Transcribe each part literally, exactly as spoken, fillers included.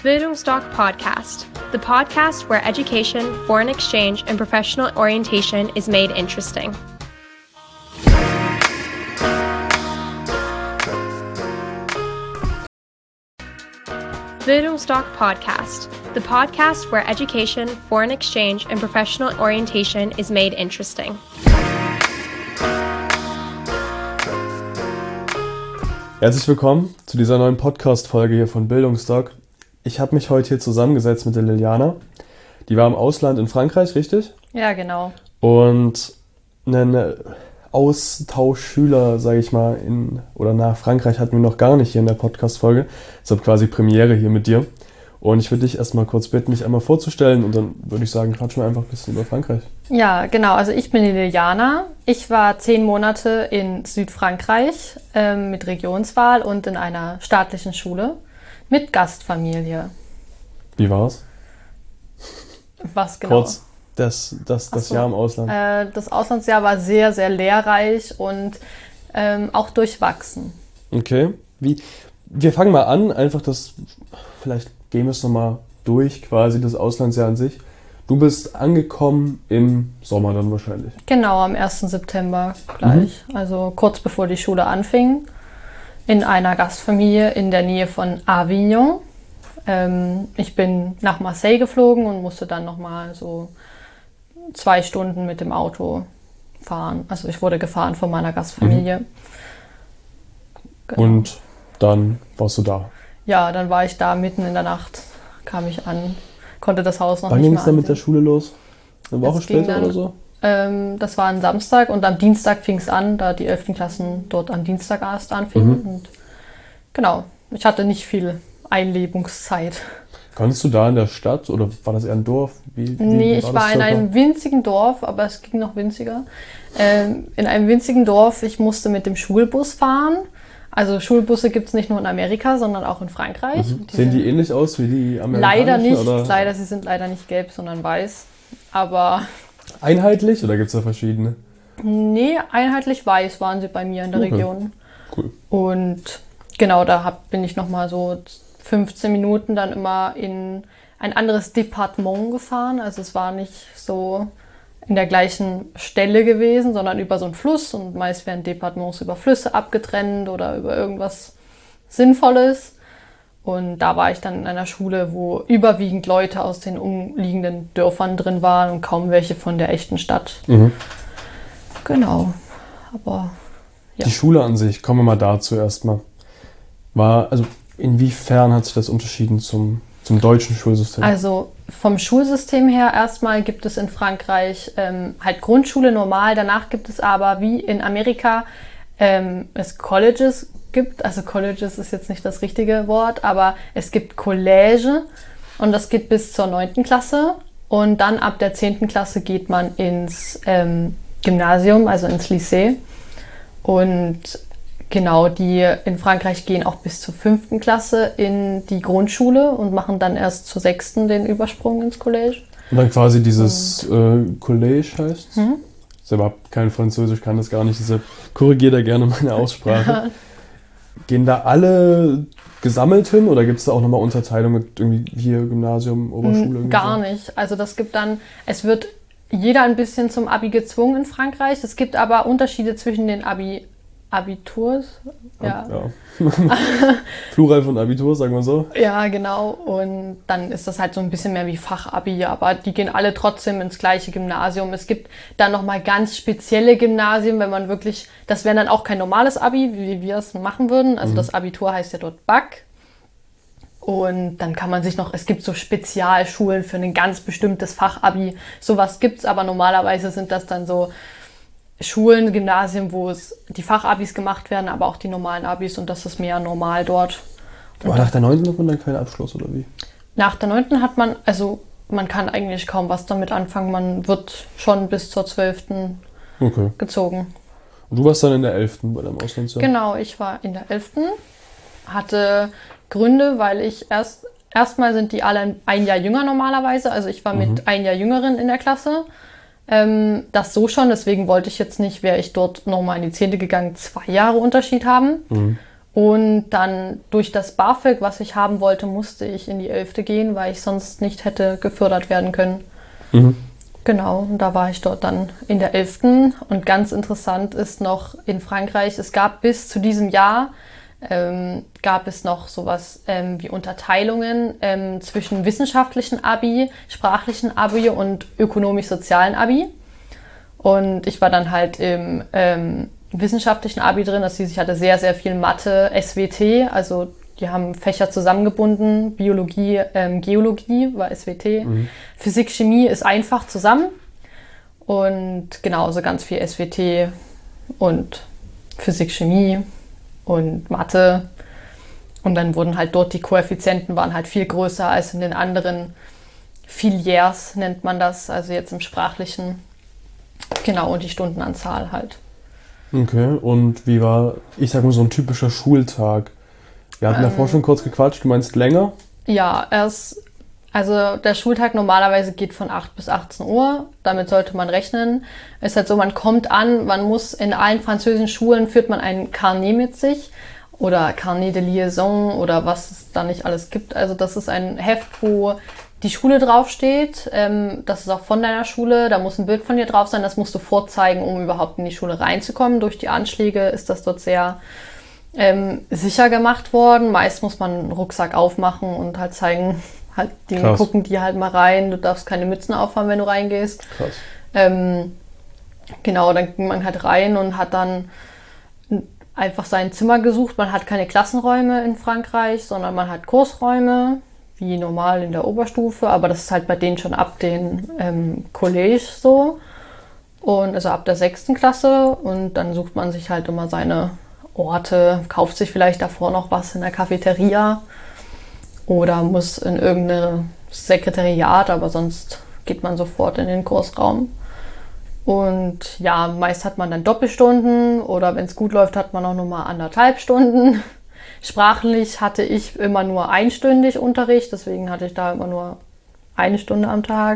Bildungsdoc Podcast, the podcast where education, foreign exchange, and professional orientation is made interesting. Bildungsdoc Podcast, the podcast where education, foreign exchange, and professional orientation is made interesting. Herzlich willkommen zu dieser neuen Podcast-Folge hier von Bildungsdoc. Ich habe mich heute hier zusammengesetzt mit der Liliana. Die war im Ausland in Frankreich, richtig? Ja, genau. Und einen Austauschschüler, sage ich mal, in oder nach Frankreich hatten wir noch gar nicht hier in der Podcast-Folge. Deshalb quasi Premiere hier mit dir. Und ich würde dich erstmal kurz bitten, dich einmal vorzustellen und dann würde ich sagen, quatschen wir einfach ein bisschen über Frankreich. Ja, genau. Also ich bin die Liliana. Ich war zehn Monate in Südfrankreich äh, mit Regionswahl und in einer staatlichen Schule mit Gastfamilie. Wie war's? Was genau? Kurz, das, das, das so. Jahr im Ausland. Äh, das Auslandsjahr war sehr, sehr lehrreich und ähm, auch durchwachsen. Okay. Wie, wir fangen mal an, einfach das, vielleicht gehen wir es nochmal durch, quasi das Auslandsjahr an sich. Du bist angekommen im Sommer dann wahrscheinlich. Genau, am ersten September gleich. Mhm. Also kurz bevor die Schule anfing. In einer Gastfamilie in der Nähe von Avignon. Ähm, ich bin nach Marseille geflogen und musste dann nochmal so zwei Stunden mit dem Auto fahren. Also ich wurde gefahren von meiner Gastfamilie. Mhm. Genau. Und dann warst du da? Ja, dann war ich da mitten in der Nacht, kam ich an, konnte das Haus noch Wann nicht mehr ging es dann mit der ansehen. Schule los? Eine Woche Das ging später dann- oder so? Ähm, das war ein Samstag und am Dienstag fing es an, da die elften Klassen dort am Dienstag erst anfingen. Mhm. Und genau, ich hatte nicht viel Einlebungszeit. Konntest du da in der Stadt oder war das eher ein Dorf? Wie, wie, Nee, wie ich das war in circa? einem winzigen Dorf, aber es ging noch winziger. Ähm, in einem winzigen Dorf, ich musste mit dem Schulbus fahren. Also Schulbusse gibt es nicht nur in Amerika, sondern auch in Frankreich. Mhm. Die Sehen die sind- ähnlich aus wie die amerikanischen? Leider nicht, Oder leider, sie sind leider nicht gelb, sondern weiß. Aber einheitlich oder gibt es da verschiedene? nee, einheitlich weiß waren sie bei mir in der Okay. Region. Cool. Und genau, da hab, bin ich nochmal so fünfzehn Minuten dann immer in ein anderes Departement gefahren. Also es war nicht so in der gleichen Stelle gewesen, sondern über so einen Fluss. Und meist werden Departements über Flüsse abgetrennt oder über irgendwas Sinnvolles. Und da war ich dann in einer Schule, wo überwiegend Leute aus den umliegenden Dörfern drin waren und kaum welche von der echten Stadt. Mhm. Genau. Aber ja. Die Schule an sich, kommen wir mal dazu erstmal. War, also inwiefern hat sich das unterschieden zum, zum deutschen Schulsystem? Also vom Schulsystem her erstmal gibt es in Frankreich ähm, halt Grundschule normal, danach gibt es aber wie in Amerika ähm, es Colleges gibt, also Colleges ist jetzt nicht das richtige Wort, aber es gibt College und das geht bis zur neunten Klasse und dann ab der zehnten Klasse geht man ins ähm, Gymnasium, also ins Lycée und genau, die in Frankreich gehen auch bis zur fünften Klasse in die Grundschule und machen dann erst zur sechsten den Übersprung ins College. Und dann quasi dieses äh, College heißt. Mhm. Ich habe kein Französisch, kann das gar nicht, deshalb korrigiere da gerne meine Aussprache. Gehen da alle gesammelt hin oder gibt es da auch nochmal Unterteilung mit irgendwie hier Gymnasium, Oberschule? irgendwie Gar so? nicht. Also das gibt dann, es wird jeder ein bisschen zum Abi gezwungen in Frankreich. Es gibt aber Unterschiede zwischen den Abi, Abiturs. Ja. Ja. Plural von Abitur, sagen wir so. Ja, genau. Und dann ist das halt so ein bisschen mehr wie Fachabi, aber die gehen alle trotzdem ins gleiche Gymnasium. Es gibt dann nochmal ganz spezielle Gymnasien, wenn man wirklich, das wäre dann auch kein normales Abi, wie wir es machen würden. Also Mhm. das Abitur heißt ja dort Bac. Und dann kann man sich noch, es gibt so Spezialschulen für ein ganz bestimmtes Fachabi. Sowas gibt's, aber normalerweise sind das dann so Schulen, Gymnasien, wo es die Fachabis gemacht werden, aber auch die normalen Abis und das ist mehr normal dort. Aber nach der neunten hat man dann keinen Abschluss, oder wie? Nach der neunten hat man, also man kann eigentlich kaum was damit anfangen, man wird schon bis zur zwölften Okay. gezogen. Und du warst dann in der elften bei deinem Auslandsjahr? Genau, ich war in der elften hatte Gründe, weil ich erst, erstmal sind die alle ein Jahr jünger normalerweise, also ich war Mhm. mit ein Jahr Jüngeren in der Klasse. Ähm, das so schon, deswegen wollte ich jetzt nicht, wäre ich dort nochmal in die zehnte gegangen, zwei Jahre Unterschied haben. Mhm. Und dann durch das BAföG, was ich haben wollte, musste ich in die elfte gehen, weil ich sonst nicht hätte gefördert werden können. Mhm. Genau, und da war ich dort dann in der elften. Und ganz interessant ist noch in Frankreich, es gab bis zu diesem Jahr, ähm, gab es noch sowas ähm, wie Unterteilungen ähm, zwischen wissenschaftlichen Abi, sprachlichen Abi und ökonomisch-sozialen Abi. Und ich war dann halt im ähm, wissenschaftlichen Abi drin, das hieß, ich hatte sehr, sehr viel Mathe, S W T, also die haben Fächer zusammengebunden, Biologie, ähm, Geologie war S W T, mhm. Physik, Chemie ist einfach zusammen und genauso ganz viel S W T und Physik, Chemie und Mathe und dann wurden halt dort die Koeffizienten waren halt viel größer als in den anderen Filières nennt man das, also jetzt im Sprachlichen, genau, und die Stundenanzahl halt. Okay, und wie war, ich sag mal, so ein typischer Schultag? Wir hatten ähm, davor schon kurz gequatscht, du meinst länger? Ja, erst, also der Schultag normalerweise geht von acht bis achtzehn Uhr, damit sollte man rechnen. Es ist halt so, man kommt an, man muss in allen französischen Schulen, führt man ein Carnet mit sich oder Carnet de Liaison oder was es da nicht alles gibt. Also das ist ein Heft, wo die Schule draufsteht, ähm, das ist auch von deiner Schule, da muss ein Bild von dir drauf sein, das musst du vorzeigen, um überhaupt in die Schule reinzukommen. Durch die Anschläge ist das dort sehr ähm, sicher gemacht worden. Meist muss man einen Rucksack aufmachen und halt zeigen, halt die Krass. Gucken die halt mal rein, du darfst keine Mützen aufhaben, wenn du reingehst. Krass. Ähm, genau, dann ging man halt rein und hat dann einfach sein Zimmer gesucht. Man hat keine Klassenräume in Frankreich, sondern man hat Kursräume, wie normal in der Oberstufe, aber das ist halt bei denen schon ab dem ähm, College so. Und also ab der sechsten Klasse und dann sucht man sich halt immer seine Orte, kauft sich vielleicht davor noch was in der Cafeteria oder muss in irgendein Sekretariat, aber sonst geht man sofort in den Kursraum. Und ja, meist hat man dann Doppelstunden oder wenn es gut läuft, hat man auch nochmal anderthalb Stunden. Sprachlich hatte ich immer nur einstündig Unterricht, deswegen hatte ich da immer nur eine Stunde am Tag.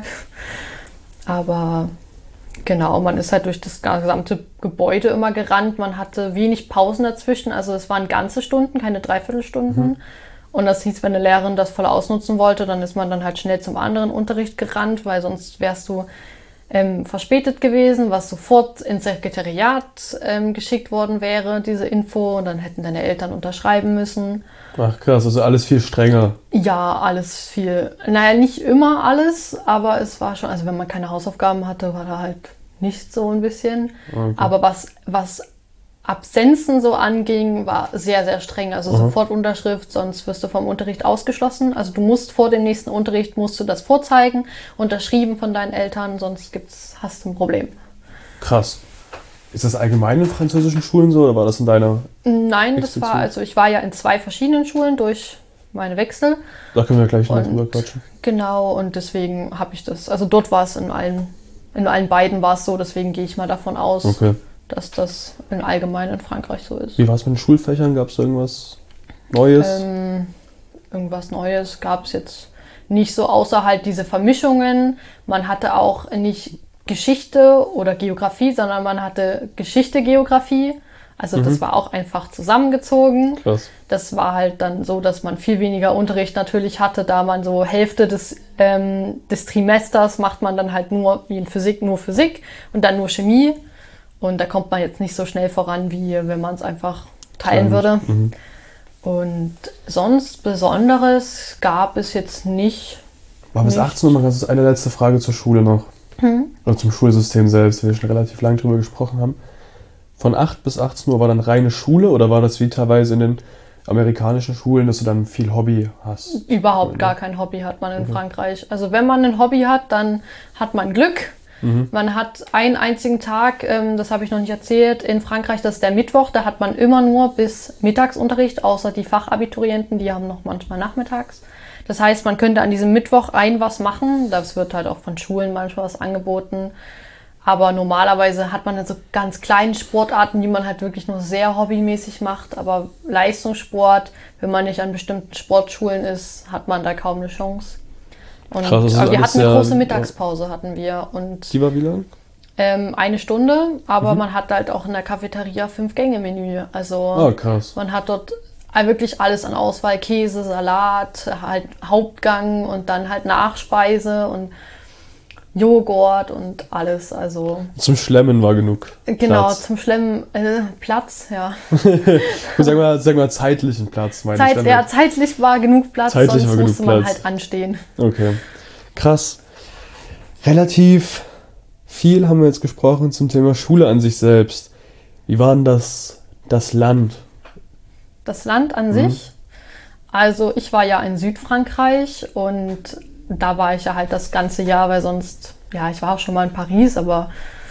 Aber genau, man ist halt durch das gesamte Gebäude immer gerannt. Man hatte wenig Pausen dazwischen, also es waren ganze Stunden, keine Dreiviertelstunden. Mhm. Und das hieß, wenn eine Lehrerin das voll ausnutzen wollte, dann ist man dann halt schnell zum anderen Unterricht gerannt, weil sonst wärst du Ähm, verspätet gewesen, was sofort ins Sekretariat ähm, geschickt worden wäre, diese Info, und dann hätten deine Eltern unterschreiben müssen. Ach krass, also alles viel strenger. Ja, alles viel, naja, nicht immer alles, aber es war schon, also wenn man keine Hausaufgaben hatte, war da halt nicht so ein bisschen. Okay. Aber was, was Absenzen so anging, war sehr, sehr streng. Also Aha. sofort Unterschrift, sonst wirst du vom Unterricht ausgeschlossen. Also du musst vor dem nächsten Unterricht, musst du das vorzeigen, unterschrieben von deinen Eltern, sonst gibt's, hast du ein Problem. Krass. Ist das allgemein in französischen Schulen so oder war das in deiner? Nein, das war, also ich war ja in zwei verschiedenen Schulen durch meine Wechsel. Da können wir gleich noch drüber quatschen. Genau, und deswegen habe ich das, also dort war es in allen, in allen beiden war es so, deswegen gehe ich mal davon aus. Okay. Dass das in allgemein in Frankreich so ist. Wie war es mit den Schulfächern? Gab es da irgendwas Neues? Ähm, irgendwas Neues gab es jetzt nicht so, außer halt diese Vermischungen. Man hatte auch nicht Geschichte oder Geografie, sondern man hatte Geschichte, Geografie. Also mhm. das war auch einfach zusammengezogen. Krass. Das war halt dann so, dass man viel weniger Unterricht natürlich hatte, da man so Hälfte des, ähm, des Trimesters macht man dann halt nur, wie in Physik, nur Physik und dann nur Chemie. Und da kommt man jetzt nicht so schnell voran, wie wenn man es einfach teilen würde. Mhm. Und sonst Besonderes gab es jetzt nicht. War bis achtzehn Uhr, das ist eine letzte Frage zur Schule noch. Mhm. Oder zum Schulsystem selbst, wie wir schon relativ lange drüber gesprochen haben. Von acht bis achtzehn Uhr war dann reine Schule oder war das wie teilweise in den amerikanischen Schulen, dass du dann viel Hobby hast? Überhaupt oder? Gar kein Hobby hat man in okay. Frankreich. Also wenn man ein Hobby hat, dann hat man Glück. Mhm. Man hat einen einzigen Tag, ähm, das habe ich noch nicht erzählt, in Frankreich, das ist der Mittwoch, da hat man immer nur bis Mittagsunterricht, außer die Fachabiturienten, die haben noch manchmal nachmittags. Das heißt, man könnte an diesem Mittwoch ein was machen, das wird halt auch von Schulen manchmal was angeboten, aber normalerweise hat man dann so ganz kleine Sportarten, die man halt wirklich nur sehr hobbymäßig macht, aber Leistungssport, wenn man nicht an bestimmten Sportschulen ist, hat man da kaum eine Chance. Und Krass, aber wir hatten eine große Mittagspause, hatten wir. Und die war wie lang? Ähm, eine Stunde, aber Mhm. man hat halt auch in der Cafeteria Fünf-Gänge-Menü. Also Oh, krass. man hat dort wirklich alles an Auswahl, Käse, Salat, halt Hauptgang und dann halt Nachspeise und Joghurt und alles. Also Zum Schlemmen war genug genau, Platz. zum Schlemmen äh, Platz, ja. Sag mal, sag mal zeitlichen Platz, meine ich Zeit, damit. ja. Zeitlich war genug Platz, Zeitlich sonst war genug musste man Platz. halt anstehen. Okay, krass. Relativ viel haben wir jetzt gesprochen zum Thema Schule an sich selbst. Wie war denn das, das Land? Das Land an sich, also ich war ja in Südfrankreich und da war ich ja halt das ganze Jahr, weil sonst, ja, ich war auch schon mal in Paris, aber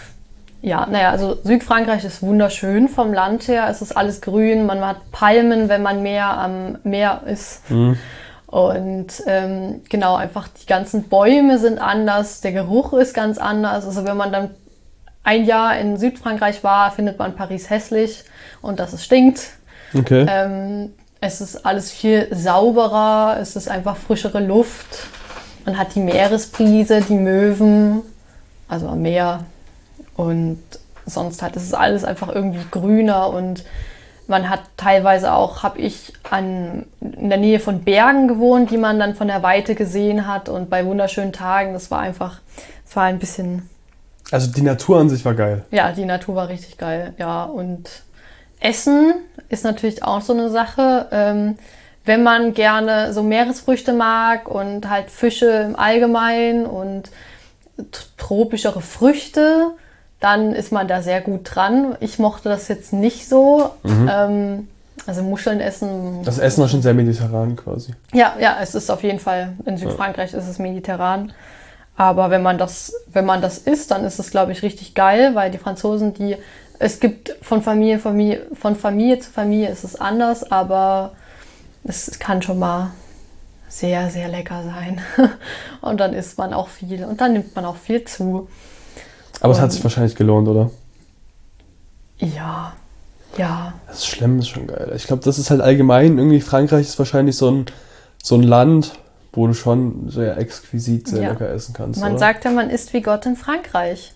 ja, naja, also Südfrankreich ist wunderschön vom Land her. Es ist alles grün, man hat Palmen, wenn man mehr am Meer ist. Mhm. Und ähm, genau, einfach die ganzen Bäume sind anders, der Geruch ist ganz anders. Also wenn man dann ein Jahr in Südfrankreich war, findet man Paris hässlich und dass es stinkt. Okay. Ähm, es ist alles viel sauberer, es ist einfach frischere Luft. Man hat die Meeresbrise, die Möwen, also am Meer. Und sonst hat es alles einfach irgendwie grüner und man hat teilweise auch, habe ich an, in der Nähe von Bergen gewohnt, die man dann von der Weite gesehen hat und bei wunderschönen Tagen, das war einfach, es war ein bisschen, Also die Natur an sich war geil. ja, die Natur war richtig geil, ja. Und Essen ist natürlich auch so eine Sache, ähm, wenn man gerne so Meeresfrüchte mag und halt Fische im Allgemeinen und t- tropischere Früchte, dann ist man da sehr gut dran. Ich mochte das jetzt nicht so. Mhm. Ähm, also Muscheln essen. Das Essen war schon sehr mediterran quasi. Ja, ja, es ist auf jeden Fall, in Südfrankreich ist es mediterran. Aber wenn man das, wenn man das isst, dann ist es, glaube ich, richtig geil, weil die Franzosen, die, es gibt von Familie, Familie, von Familie zu Familie ist es anders, aber es kann schon mal sehr, sehr lecker sein. Und dann isst man auch viel und dann nimmt man auch viel zu. Aber es Und- hat sich wahrscheinlich gelohnt, oder? Ja, ja. Das Schlemmen ist schon geil. Ich glaube, das ist halt allgemein, irgendwie Frankreich ist wahrscheinlich so ein, so ein Land, wo du schon sehr exquisit sehr Ja. lecker essen kannst, Man oder? sagt ja, man isst wie Gott in Frankreich.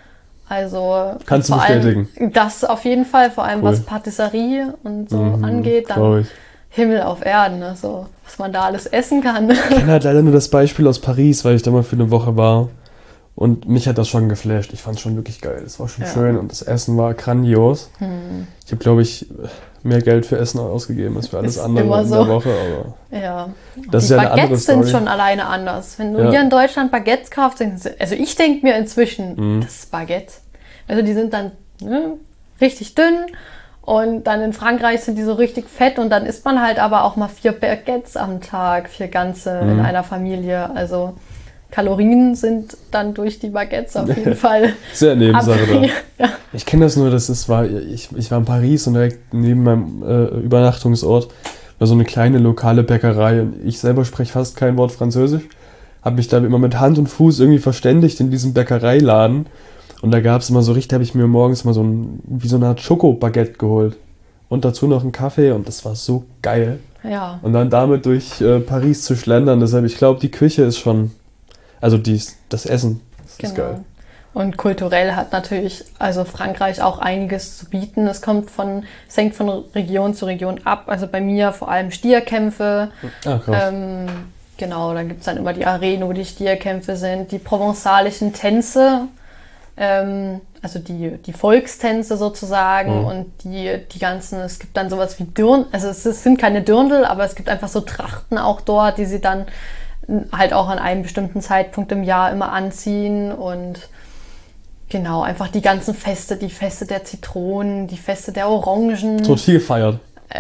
Also Kannst du vor allem bestätigen. Das auf jeden Fall, vor allem Cool. was Patisserie und so Mhm, angeht, glaub dann ich. Himmel auf Erden, ne? So, was man da alles essen kann. Ich kenne halt leider nur das Beispiel aus Paris, weil ich da mal für eine Woche war. Und mich hat das schon geflasht. Ich fand es schon wirklich geil. Es war schon Ja. schön und das Essen war grandios. Hm. Ich habe, glaube ich, mehr Geld für Essen ausgegeben als für alles Ist andere immer in so. der Woche. Aber Ja. das ist Die ja eine andere Baguettes sind Story. schon alleine anders. Wenn du Ja. hier in Deutschland Baguettes kaufst, denkst du, also ich denke mir inzwischen, Mhm. das ist Baguette. Also die sind dann ne, richtig dünn und dann in Frankreich sind die so richtig fett und dann isst man halt aber auch mal vier Baguettes am Tag, vier ganze in Mhm. einer Familie. Also Kalorien sind dann durch die Baguettes auf jeden Fall Sehr Nebensache da. ja. Ich kenne das nur, das ist, war, ich, ich war in Paris und direkt neben meinem äh, Übernachtungsort war so eine kleine lokale Bäckerei und ich selber spreche fast kein Wort Französisch. Habe mich da immer mit Hand und Fuß irgendwie verständigt in diesem Bäckereiladen und da gab es immer so richtig, habe ich mir morgens mal so ein, wie so eine Art Schokobaguette geholt und dazu noch einen Kaffee und das war so geil. ja. Und dann damit durch äh, Paris zu schlendern, deshalb, ich glaube, die Küche ist schon, also dies, das Essen, das ist geil. Und kulturell hat natürlich also Frankreich auch einiges zu bieten. Es kommt von, es hängt von Region zu Region ab. Also bei mir vor allem Stierkämpfe. Ah, krass. Ähm, genau, dann gibt es dann immer die Arenen, wo die Stierkämpfe sind, die provenzalischen Tänze, ähm, also die, die Volkstänze sozusagen Mhm. und die, die ganzen, es gibt dann sowas wie Dirndl, also es, es sind keine Dirndl, aber es gibt einfach so Trachten auch dort, die sie dann halt auch an einem bestimmten Zeitpunkt im Jahr immer anziehen und genau, einfach die ganzen Feste, die Feste der Zitronen, die Feste der Orangen. Es wird viel gefeiert.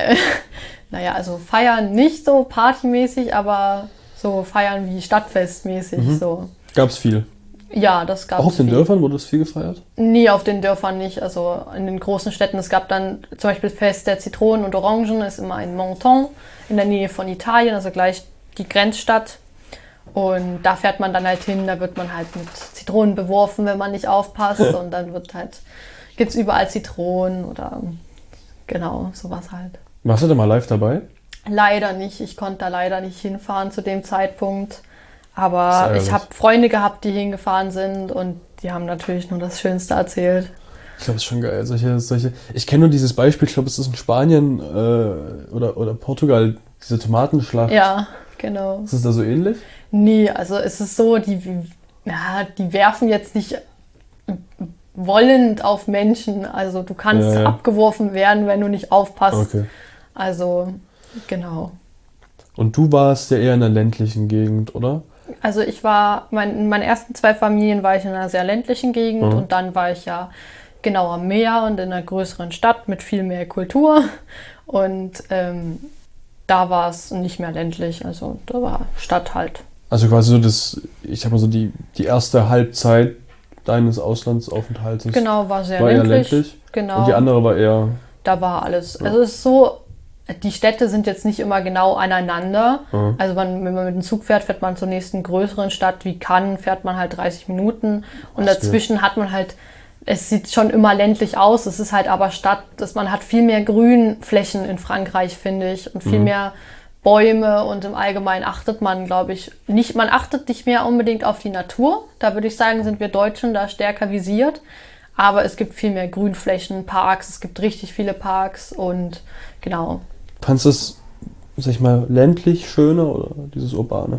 Naja, also feiern nicht so partymäßig, aber so feiern wie Stadtfestmäßig. Mhm. So. Gab's viel. Ja, das gab Auch auf es den viel. Dörfern wurde das viel gefeiert? Nie auf den Dörfern nicht, also in den großen Städten. Es gab dann zum Beispiel Fest der Zitronen und Orangen, ist immer in Menton in der Nähe von Italien, also gleich die Grenzstadt. Und da fährt man dann halt hin, da wird man halt mit Zitronen beworfen, wenn man nicht aufpasst. Und dann wird halt, gibt's überall Zitronen oder genau, sowas halt. Warst du da mal live dabei? Leider nicht, ich konnte da leider nicht hinfahren zu dem Zeitpunkt. Ist Aber ärgerlich. ich habe Freunde gehabt, die hingefahren sind und die haben natürlich nur das Schönste erzählt. Ich glaube, es ist schon geil. Solche, solche. Ich kenne nur dieses Beispiel, ich glaube, es ist in Spanien äh, oder, oder Portugal, diese Tomatenschlacht. Ja, genau. Ist es da so ähnlich? Nee, also es ist so, die, ja, die werfen jetzt nicht wollend auf Menschen. Also du kannst ja, ja. abgeworfen werden, wenn du nicht aufpasst. Okay. Also, genau. Und du warst ja eher in der ländlichen Gegend, oder? Also ich war, mein, in meinen ersten zwei Familien war ich in einer sehr ländlichen Gegend Mhm. und dann war ich ja genau am Meer und in einer größeren Stadt mit viel mehr Kultur. Und ähm, da war es nicht mehr ländlich, also da war Stadt halt. Also quasi so das, ich sag mal so die, die erste Halbzeit deines Auslandsaufenthaltes. Genau, war sehr war ländlich. eher ländlich. Genau. Und die andere war eher. Da war alles. Ja. Also es ist so, die Städte sind jetzt nicht immer genau aneinander. Ja. Also wenn, wenn man mit dem Zug fährt, fährt man zur nächsten größeren Stadt wie Cannes, fährt man halt dreißig Minuten. Und Ach, dazwischen hat man halt, es sieht schon immer ländlich aus, es ist halt aber Stadt, dass man hat viel mehr Grünflächen in Frankreich, finde ich, und viel Mhm. mehr Bäume und im Allgemeinen achtet man, glaube ich, nicht, man achtet nicht mehr unbedingt auf die Natur. Da würde ich sagen, sind wir Deutschen da stärker visiert. Aber es gibt viel mehr Grünflächen, Parks, es gibt richtig viele Parks und genau. Fandest du es, sag ich mal, ländlich schöner oder dieses urbane?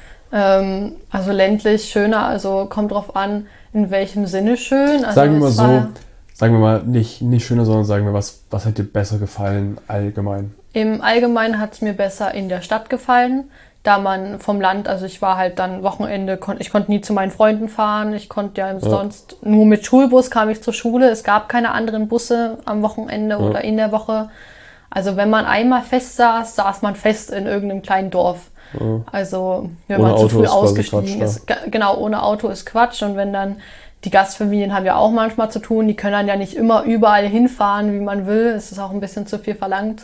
Ähm, also ländlich schöner, also kommt drauf an, in welchem Sinne schön. Also sagen wir mal es so, war- sagen wir mal nicht, nicht schöner, sondern sagen wir, was, was hat dir besser gefallen allgemein? Im Allgemeinen hat es mir besser in der Stadt gefallen, da man vom Land, also ich war halt dann Wochenende, kon, ich konnte nie zu meinen Freunden fahren, ich konnte ja, sonst nur mit Schulbus kam ich zur Schule, es gab keine anderen Busse am Wochenende Ja. oder in der Woche. Also wenn man einmal fest saß, saß man fest in irgendeinem kleinen Dorf. Ja. Also wenn Ohne man zu Auto früh ist quasi ausgestiegen Quatsch, ist. Ge- Genau, ohne Auto ist Quatsch. Und wenn dann, die Gastfamilien haben ja auch manchmal zu tun, die können dann ja nicht immer überall hinfahren, wie man will. Es ist auch ein bisschen zu viel verlangt.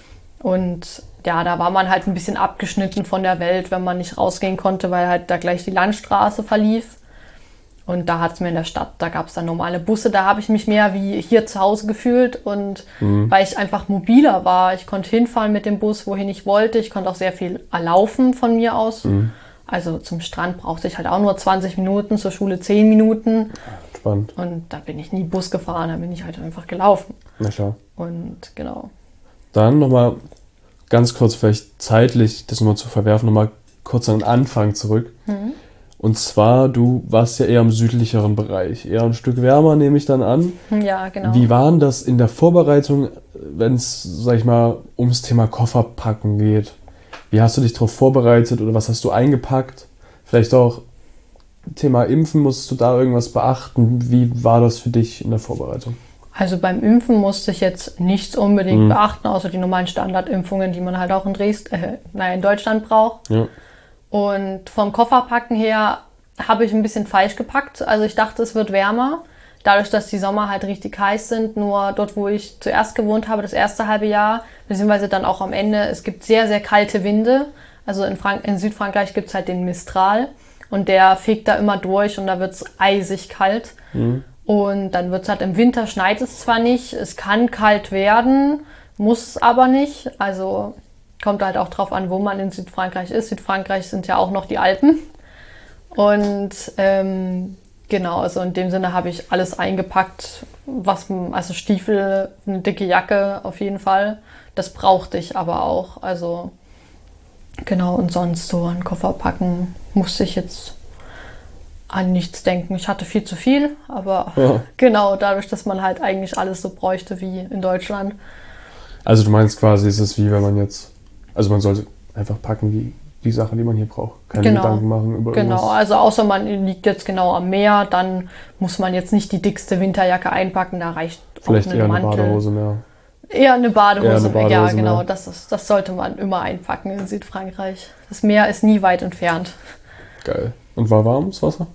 Und ja, da war man halt ein bisschen abgeschnitten von der Welt, wenn man nicht rausgehen konnte, weil halt da gleich die Landstraße verlief. Und da hat es mir in der Stadt, da gab es dann normale Busse, da habe ich mich mehr wie hier zu Hause gefühlt und Mhm. weil ich einfach mobiler war. Ich konnte hinfahren mit dem Bus, wohin ich wollte. Ich konnte auch sehr viel laufen von mir aus. Mhm. Also zum Strand brauchte ich halt auch nur zwanzig Minuten, zur Schule zehn Minuten. Spannend. Und da bin ich nie Bus gefahren, da bin ich halt einfach gelaufen. Na klar. Und genau. Dann nochmal ganz kurz, vielleicht zeitlich, das nochmal zu verwerfen, nochmal kurz an den Anfang zurück. Mhm. Und zwar, du warst ja eher im südlicheren Bereich, eher ein Stück wärmer, nehme ich dann an. Ja, genau. Wie war denn das in der Vorbereitung, wenn es, sag ich mal, ums Thema Kofferpacken geht? Wie hast du dich darauf vorbereitet oder was hast du eingepackt? Vielleicht auch Thema Impfen, musstest du da irgendwas beachten? Wie war das für dich in der Vorbereitung? Also beim Impfen musste ich jetzt nichts unbedingt Mhm. beachten, außer die normalen Standardimpfungen, die man halt auch in Dresden, äh, naja, in Deutschland braucht. Ja. Und vom Kofferpacken her habe ich ein bisschen falsch gepackt. Also ich dachte, es wird wärmer, dadurch, dass die Sommer halt richtig heiß sind. Nur dort, wo ich zuerst gewohnt habe, das erste halbe Jahr, beziehungsweise dann auch am Ende, es gibt sehr, sehr kalte Winde. Also in, Frank- in Südfrankreich gibt es halt den Mistral und der fegt da immer durch und da wird es eisig kalt. Mhm. Und dann wird es halt im Winter, schneit es zwar nicht, es kann kalt werden, muss es aber nicht. Also kommt halt auch drauf an, wo man in Südfrankreich ist. Südfrankreich sind ja auch noch die Alpen. Und ähm, genau, also in dem Sinne habe ich alles eingepackt, was, also Stiefel, eine dicke Jacke auf jeden Fall. Das brauchte ich aber auch. Also genau, und sonst so an Koffer packen musste ich jetzt an nichts denken. Ich hatte viel zu viel, aber Ja. genau, dadurch, dass man halt eigentlich alles so bräuchte wie in Deutschland. Also du meinst quasi, es ist wie wenn man jetzt, also man sollte einfach packen die, die Sachen, die man hier braucht. Keine Genau. Gedanken machen über Genau, irgendwas. also außer man liegt jetzt genau am Meer, dann muss man jetzt nicht die dickste Winterjacke einpacken, da reicht Vielleicht auch eher ein eine Mantel. Badehose mehr. Eher eine Badehose, Eher eine Badehose, ja genau, ja. das, ist, das sollte man immer einpacken in Südfrankreich. Das Meer ist nie weit entfernt. Geil. Und war warm das Wasser?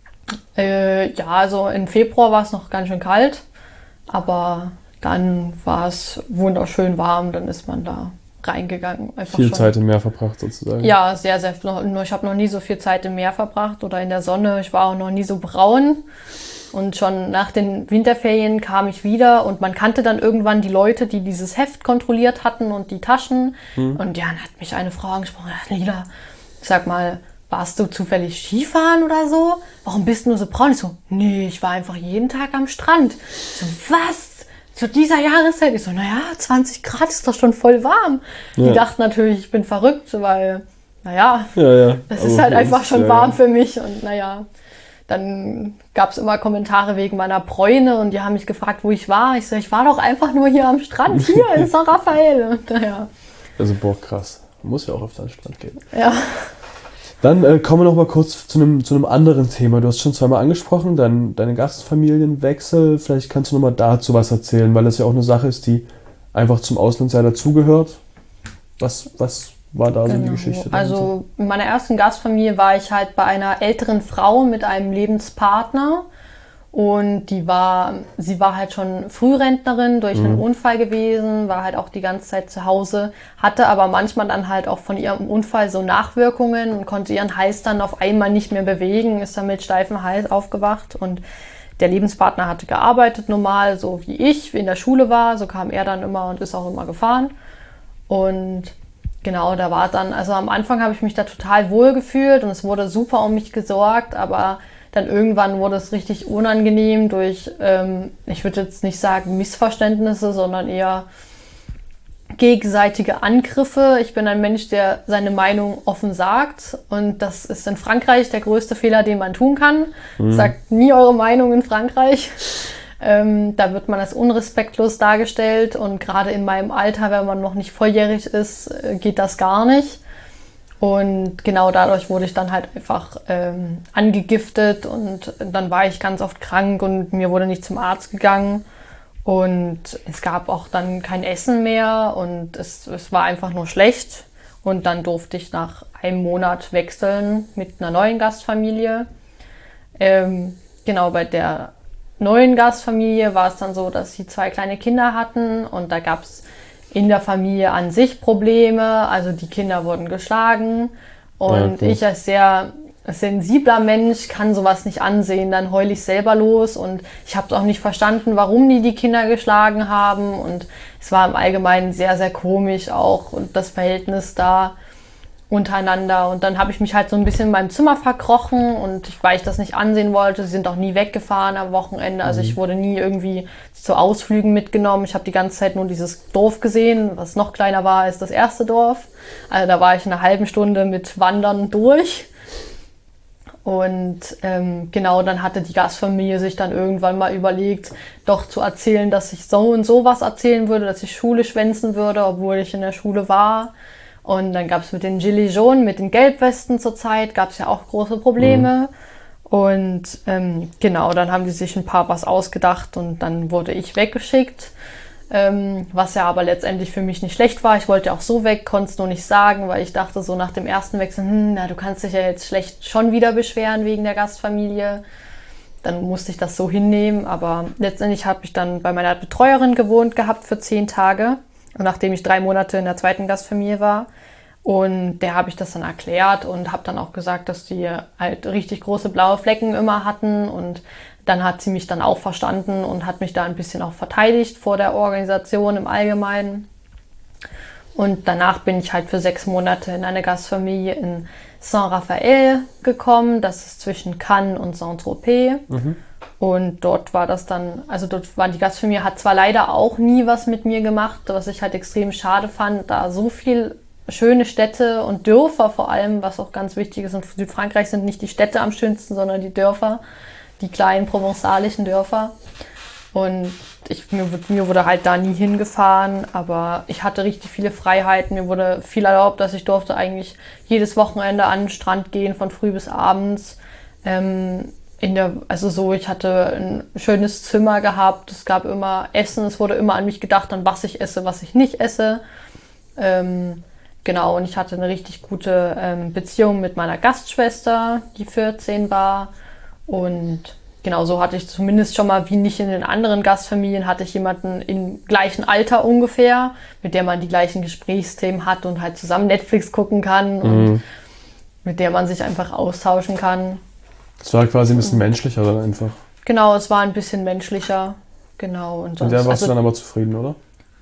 Äh, ja, also im Februar war es noch ganz schön kalt, aber dann war es wunderschön warm, dann ist man da reingegangen. Einfach Viel schon. Zeit im Meer verbracht sozusagen. Ja, sehr, sehr. Nur ich habe noch nie so viel Zeit im Meer verbracht oder in der Sonne. Ich war auch noch nie so braun. Und schon nach den Winterferien kam ich wieder und man kannte dann irgendwann die Leute, die dieses Heft kontrolliert hatten und die Taschen. Hm. Und ja, dann hat mich eine Frau angesprochen, Lila, sag mal, warst du zufällig Skifahren oder so? Warum bist du nur so braun? Ich so, nee, ich war einfach jeden Tag am Strand. Ich so, was? Zu dieser Jahreszeit? Ich so, naja, zwanzig Grad ist doch schon voll warm. Ja. Die dachten natürlich, ich bin verrückt, weil, naja, ja, ja. das ist halt einfach schon ja, warm ja. für mich. Und naja, dann gab es immer Kommentare wegen meiner Bräune und die haben mich gefragt, wo ich war. Ich so, ich war doch einfach nur hier am Strand, hier in San Rafael. Und, naja. Also, boah, krass. Man muss ja auch auf den Strand gehen. Ja. Dann äh, kommen wir noch mal kurz zu einem zu einem anderen Thema. Du hast schon zweimal angesprochen, dein, deine Gastfamilienwechsel. Vielleicht kannst du noch mal dazu was erzählen, weil das ja auch eine Sache ist, die einfach zum Auslandsjahr dazugehört. Was, was war da genau. so die Geschichte? Also in meiner ersten Gastfamilie war ich halt bei einer älteren Frau mit einem Lebenspartner. Und die war, sie war halt schon Frührentnerin durch einen mhm. Unfall gewesen, war halt auch die ganze Zeit zu Hause, hatte aber manchmal dann halt auch von ihrem Unfall so Nachwirkungen und konnte ihren Hals dann auf einmal nicht mehr bewegen, ist dann mit steifem Hals aufgewacht. Und der Lebenspartner hatte gearbeitet normal, so wie ich, wie in der Schule war, so kam er dann immer und ist auch immer gefahren. Und genau, da war dann, also am Anfang habe ich mich da total wohl gefühlt und es wurde super um mich gesorgt, aber dann irgendwann wurde es richtig unangenehm durch, ähm, ich würde jetzt nicht sagen Missverständnisse, sondern eher gegenseitige Angriffe. Ich bin ein Mensch, der seine Meinung offen sagt und das ist in Frankreich der größte Fehler, den man tun kann. Mhm. Sagt nie eure Meinung in Frankreich. Ähm, da wird man als unrespektlos dargestellt und gerade in meinem Alter, wenn man noch nicht volljährig ist, geht das gar nicht. Und genau dadurch wurde ich dann halt einfach ähm, angegiftet und dann war ich ganz oft krank und mir wurde nicht zum Arzt gegangen. Und es gab auch dann kein Essen mehr und es, es war einfach nur schlecht. Und dann durfte ich nach einem Monat wechseln mit einer neuen Gastfamilie. Ähm, genau, bei der neuen Gastfamilie war es dann so, dass sie zwei kleine Kinder hatten und da gab es in der Familie an sich Probleme, also die Kinder wurden geschlagen und okay. ich als sehr sensibler Mensch kann sowas nicht ansehen, dann heule ich selber los und ich habe auch nicht verstanden, warum die die Kinder geschlagen haben und es war im Allgemeinen sehr, sehr komisch auch und das Verhältnis da untereinander und dann habe ich mich halt so ein bisschen in meinem Zimmer verkrochen und ich, weil ich das nicht ansehen wollte, sie sind auch nie weggefahren am Wochenende, also ich wurde nie irgendwie zu Ausflügen mitgenommen, ich habe die ganze Zeit nur dieses Dorf gesehen, was noch kleiner war als das erste Dorf, also da war ich in einer halben Stunde mit Wandern durch und ähm, genau, dann hatte die Gastfamilie sich dann irgendwann mal überlegt, doch zu erzählen, dass ich so und so was erzählen würde, dass ich Schule schwänzen würde, obwohl ich in der Schule war. Und dann gab es mit den Gilets jaunes, mit den Gelbwesten zur Zeit, gab es ja auch große Probleme. Mhm. Und ähm, genau, dann haben die sich ein paar was ausgedacht und dann wurde ich weggeschickt. Ähm, was ja aber letztendlich für mich nicht schlecht war. Ich wollte auch so weg, konnte es nur nicht sagen, weil ich dachte so nach dem ersten Wechsel, hm, na, du kannst dich ja jetzt schlecht schon wieder beschweren wegen der Gastfamilie. Dann musste ich das so hinnehmen. Aber letztendlich habe ich dann bei meiner Betreuerin gewohnt gehabt für zehn Tage. Und nachdem ich drei Monate in der zweiten Gastfamilie war. Und der habe ich das dann erklärt und habe dann auch gesagt, dass die halt richtig große blaue Flecken immer hatten. Und dann hat sie mich dann auch verstanden und hat mich da ein bisschen auch verteidigt vor der Organisation im Allgemeinen. Und danach bin ich halt für sechs Monate in eine Gastfamilie in San Rafael gekommen. Das ist zwischen Cannes und Saint-Tropez. Mhm. Und dort war das dann, also dort war die Gastfamilie, hat zwar leider auch nie was mit mir gemacht, was ich halt extrem schade fand, da so viel schöne Städte und Dörfer vor allem, was auch ganz wichtig ist. In Südfrankreich sind nicht die Städte am schönsten, sondern die Dörfer, die kleinen provenzalischen Dörfer. Und ich, mir, mir wurde halt da nie hingefahren, aber ich hatte richtig viele Freiheiten. Mir wurde viel erlaubt, dass ich durfte eigentlich jedes Wochenende an den Strand gehen, von früh bis abends. Ähm, in der, also so, ich hatte ein schönes Zimmer gehabt, es gab immer Essen, es wurde immer an mich gedacht, an was ich esse, was ich nicht esse. Ähm, genau, und ich hatte eine richtig gute ähm, Beziehung mit meiner Gastschwester, die vierzehn war. Und genau so hatte ich zumindest schon mal, wie nicht in den anderen Gastfamilien, hatte ich jemanden im gleichen Alter ungefähr, mit der man die gleichen Gesprächsthemen hat und halt zusammen Netflix gucken kann und mhm. mit der man sich einfach austauschen kann. Es war quasi ein bisschen menschlicher dann einfach. Genau, es war ein bisschen menschlicher. Genau. Und, sonst, und der warst also, du dann aber zufrieden, oder?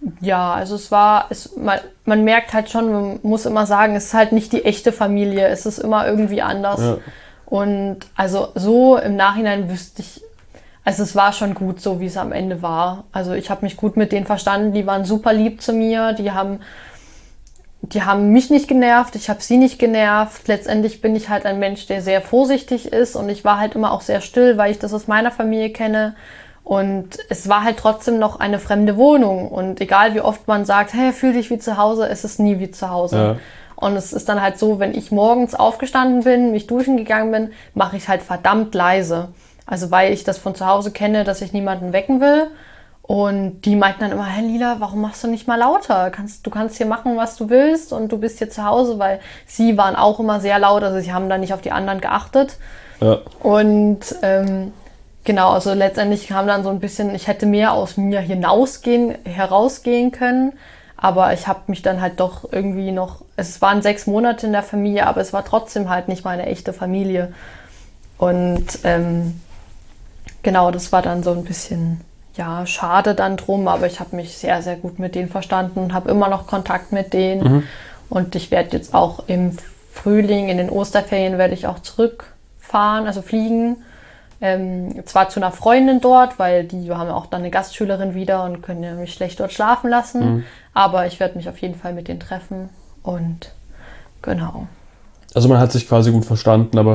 Ja, also es war, es, man, man merkt halt schon, man muss immer sagen, es ist halt nicht die echte Familie, es ist immer irgendwie anders. Ja. Und also so im Nachhinein wüsste ich, also es war schon gut so, wie es am Ende war. Also ich habe mich gut mit denen verstanden, die waren super lieb zu mir, die haben, die haben mich nicht genervt, ich habe sie nicht genervt. Letztendlich bin ich halt ein Mensch, der sehr vorsichtig ist und ich war halt immer auch sehr still, weil ich das aus meiner Familie kenne. Und es war halt trotzdem noch eine fremde Wohnung. Und egal wie oft man sagt, hey, fühl dich wie zu Hause, es ist nie wie zu Hause. Ja. Und es ist dann halt so, wenn ich morgens aufgestanden bin, mich duschen gegangen bin, mache ich halt verdammt leise. Also weil ich das von zu Hause kenne, dass ich niemanden wecken will. Und die meinten dann immer, hey Lila, warum machst du nicht mal lauter? Kannst, du kannst hier machen, was du willst und du bist hier zu Hause, weil sie waren auch immer sehr laut, also sie haben da nicht auf die anderen geachtet. Ja. Und ähm, genau, also letztendlich kam dann so ein bisschen, ich hätte mehr aus mir hinausgehen, herausgehen können, aber ich habe mich dann halt doch irgendwie noch, es waren sechs Monate in der Familie, aber es war trotzdem halt nicht meine echte Familie. Und ähm, genau, das war dann so ein bisschen, ja, schade dann drum, aber ich habe mich sehr, sehr gut mit denen verstanden, habe immer noch Kontakt mit denen. Mhm. Und ich werde jetzt auch im Frühling, in den Osterferien werde ich auch zurückfahren, also fliegen. Ähm, zwar zu einer Freundin dort, weil die haben auch dann eine Gastschülerin wieder und können ja mich schlecht dort schlafen lassen. Mhm. Aber ich werde mich auf jeden Fall mit denen treffen und genau. Also man hat sich quasi gut verstanden, aber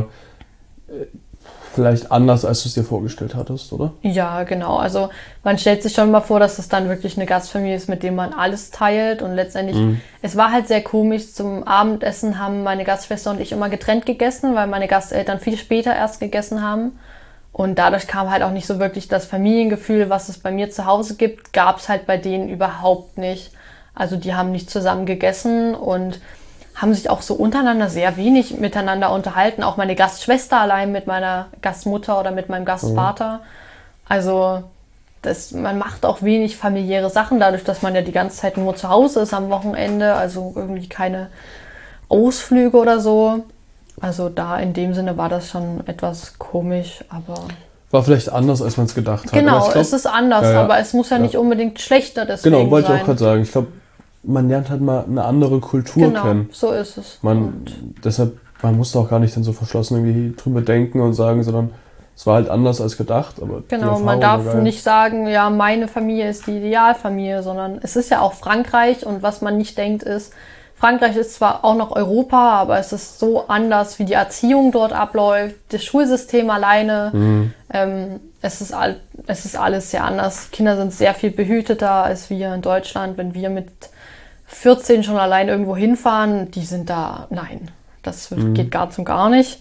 vielleicht anders, als du es dir vorgestellt hattest, oder? Ja, genau. Also man stellt sich schon mal vor, dass es dann wirklich eine Gastfamilie ist, mit dem man alles teilt. Und letztendlich, mhm. es war halt sehr komisch. Zum Abendessen haben meine Gastschwester und ich immer getrennt gegessen, weil meine Gasteltern viel später erst gegessen haben. Und dadurch kam halt auch nicht so wirklich das Familiengefühl, was es bei mir zu Hause gibt, gab es halt bei denen überhaupt nicht. Also die haben nicht zusammen gegessen und haben sich auch so untereinander sehr wenig miteinander unterhalten. Auch meine Gastschwester allein mit meiner Gastmutter oder mit meinem Gastvater. Mhm. Also das, man macht auch wenig familiäre Sachen, dadurch, dass man ja die ganze Zeit nur zu Hause ist am Wochenende. Also irgendwie keine Ausflüge oder so. Also da in dem Sinne war das schon etwas komisch, aber... War vielleicht anders, als man es gedacht hat. Genau, glaub, es ist anders, ja, ja. aber es muss ja, ja nicht unbedingt schlechter deswegen sein. Genau, wollte ich auch gerade sagen. Ich glaube, man lernt halt mal eine andere Kultur genau, kennen. So ist es. Man, und deshalb, man musste auch gar nicht dann so verschlossen irgendwie drüber denken und sagen, sondern es war halt anders als gedacht. Aber genau, man darf nicht sagen, ja, meine Familie ist die Idealfamilie, sondern es ist ja auch Frankreich und was man nicht denkt ist, Frankreich ist zwar auch noch Europa, aber es ist so anders, wie die Erziehung dort abläuft, das Schulsystem alleine. Mhm. Ähm, es ist all, es ist alles sehr anders. Kinder sind sehr viel behüteter als wir in Deutschland. Wenn wir mit vierzehn schon allein irgendwo hinfahren, die sind da, nein, das mhm. geht gar zum gar nicht.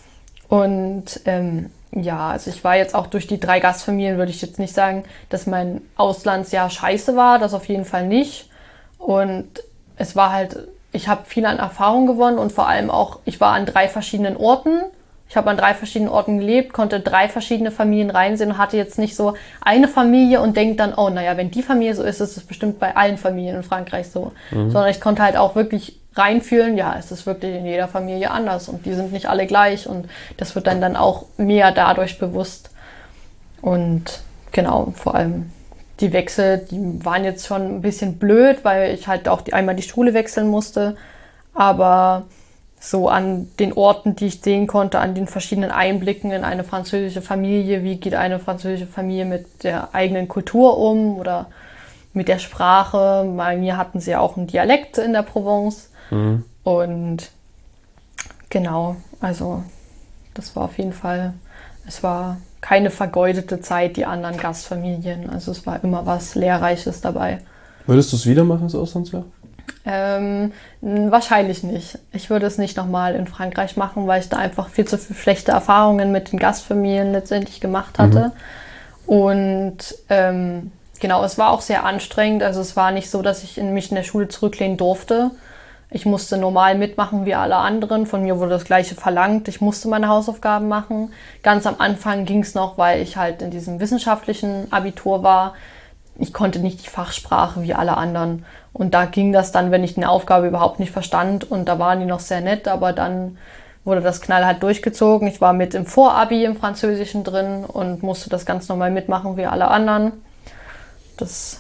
Und ähm, ja, also ich war jetzt auch durch die drei Gastfamilien, würde ich jetzt nicht sagen, dass mein Auslandsjahr scheiße war, das auf jeden Fall nicht. Und es war halt, ich habe viel an Erfahrung gewonnen und vor allem auch, ich war an drei verschiedenen Orten. Ich habe an drei verschiedenen Orten gelebt, konnte drei verschiedene Familien reinsehen und hatte jetzt nicht so eine Familie und denke dann, oh naja, wenn die Familie so ist, ist es bestimmt bei allen Familien in Frankreich so. Mhm. Sondern ich konnte halt auch wirklich reinfühlen, ja, es ist wirklich in jeder Familie anders und die sind nicht alle gleich und das wird dann dann auch mehr dadurch bewusst. Und genau, vor allem die Wechsel, die waren jetzt schon ein bisschen blöd, weil ich halt auch die, einmal die Schule wechseln musste. Aber so an den Orten, die ich sehen konnte, an den verschiedenen Einblicken in eine französische Familie, wie geht eine französische Familie mit der eigenen Kultur um oder mit der Sprache. Bei mir hatten sie ja auch einen Dialekt in der Provence. Mhm. Und genau, also das war auf jeden Fall, es war keine vergeudete Zeit, die anderen Gastfamilien. Also es war immer was Lehrreiches dabei. Würdest du es wieder machen, das Auslandsjahr? Ähm, wahrscheinlich nicht. Ich würde es nicht nochmal in Frankreich machen, weil ich da einfach viel zu viele schlechte Erfahrungen mit den Gastfamilien letztendlich gemacht hatte. Mhm. Und ähm, genau, es war auch sehr anstrengend. Also es war nicht so, dass ich in mich in der Schule zurücklehnen durfte. Ich musste normal mitmachen wie alle anderen. Von mir wurde das Gleiche verlangt. Ich musste meine Hausaufgaben machen. Ganz am Anfang ging es noch, weil ich halt in diesem wissenschaftlichen Abitur war. Ich konnte nicht die Fachsprache wie alle anderen. Und da ging das dann, wenn ich eine Aufgabe überhaupt nicht verstand. Und da waren die noch sehr nett, aber dann wurde das knallhart durchgezogen. Ich war mit im Vorabi im Französischen drin und musste das ganz normal mitmachen wie alle anderen. Das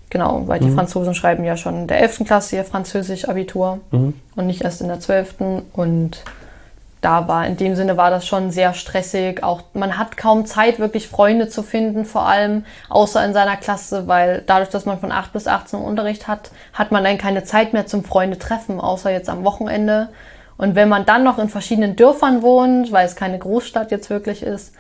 Genau, weil die Mhm. Franzosen schreiben ja schon in der elften Klasse ihr Französisch-Abitur Mhm. und nicht erst in der zwölften. Und da war, in dem Sinne war das schon sehr stressig. Auch man hat kaum Zeit, wirklich Freunde zu finden, vor allem außer in seiner Klasse, weil dadurch, dass man von acht bis achtzehn Uhr Unterricht hat, hat man dann keine Zeit mehr zum Freunde-Treffen, außer jetzt am Wochenende. Und wenn man dann noch in verschiedenen Dörfern wohnt, weil es keine Großstadt jetzt wirklich ist,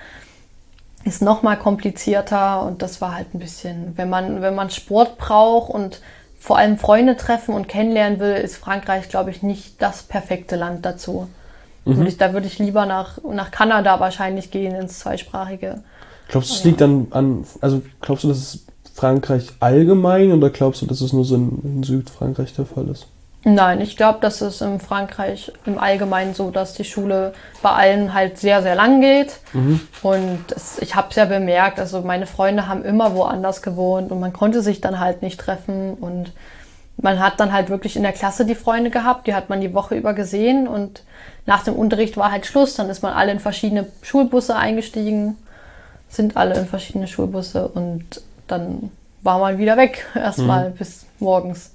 ist noch mal komplizierter. Und das war halt ein bisschen, wenn man, wenn man Sport braucht und vor allem Freunde treffen und kennenlernen will, ist Frankreich, glaube ich, nicht das perfekte Land dazu. Mhm. Würde ich, da würde ich lieber nach, nach Kanada wahrscheinlich gehen, ins Zweisprachige. Glaubst du, es Ja. liegt dann an, also glaubst du, dass es Frankreich allgemein oder glaubst du, dass es nur so in, in Südfrankreich der Fall ist? Nein, ich glaube, das ist in Frankreich im Allgemeinen so, dass die Schule bei allen halt sehr, sehr lang geht. Mhm. Und das, ich habe es ja bemerkt, also meine Freunde haben immer woanders gewohnt und man konnte sich dann halt nicht treffen. Und man hat dann halt wirklich in der Klasse die Freunde gehabt, die hat man die Woche über gesehen. Und nach dem Unterricht war halt Schluss, dann ist man alle in verschiedene Schulbusse eingestiegen, sind alle in verschiedene Schulbusse und dann war man wieder weg, erstmal Mhm. bis morgens.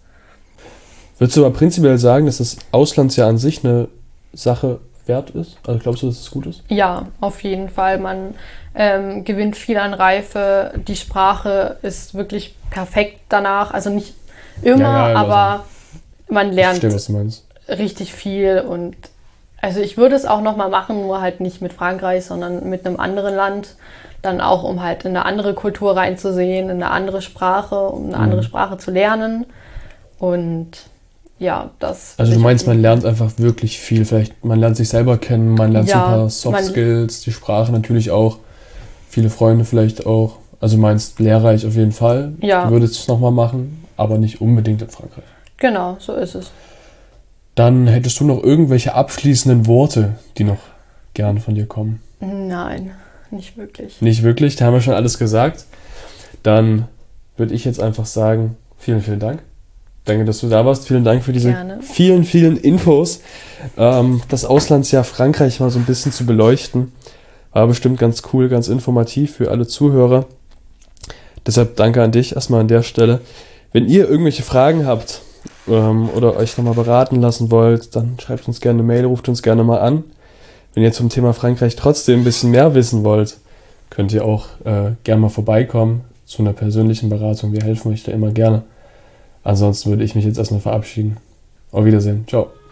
Würdest du aber prinzipiell sagen, dass das Auslandsjahr an sich eine Sache wert ist? Also glaubst du, dass es gut ist? Ja, auf jeden Fall. Man ähm, gewinnt viel an Reife. Die Sprache ist wirklich perfekt danach. Also nicht immer, Ja, ja, aber man Ich lernt verstehe, was du meinst. richtig viel. Und also ich würde es auch nochmal machen, nur halt nicht mit Frankreich, sondern mit einem anderen Land. Dann auch, um halt in eine andere Kultur reinzusehen, in eine andere Sprache, um eine Mhm. andere Sprache zu lernen. Und ja, das. Also würde du ich meinst, auf man jeden lernt einfach wirklich viel. Vielleicht, man lernt sich selber kennen, man lernt so Ja, ein paar Soft man- Skills, die Sprache natürlich auch, viele Freunde vielleicht auch. Also meinst lehrreich auf jeden Fall. Ja. Du würdest es nochmal machen, aber nicht unbedingt in Frankreich. Genau, so ist es. Dann hättest du noch irgendwelche abschließenden Worte, die noch gern von dir kommen? Nein, nicht wirklich. Nicht wirklich, da haben wir schon alles gesagt. Dann würde ich jetzt einfach sagen, vielen, vielen Dank. Danke, dass du da warst. Vielen Dank für diese Gerne. vielen, vielen Infos. Ähm, das Auslandsjahr Frankreich mal so ein bisschen zu beleuchten. War bestimmt ganz cool, ganz informativ für alle Zuhörer. Deshalb danke an dich erstmal an der Stelle. Wenn ihr irgendwelche Fragen habt ähm, oder euch nochmal beraten lassen wollt, dann schreibt uns gerne eine Mail, ruft uns gerne mal an. Wenn ihr zum Thema Frankreich trotzdem ein bisschen mehr wissen wollt, könnt ihr auch äh, gerne mal vorbeikommen zu einer persönlichen Beratung. Wir helfen euch da immer gerne. Ansonsten würde ich mich jetzt erstmal verabschieden. Auf Wiedersehen. Ciao.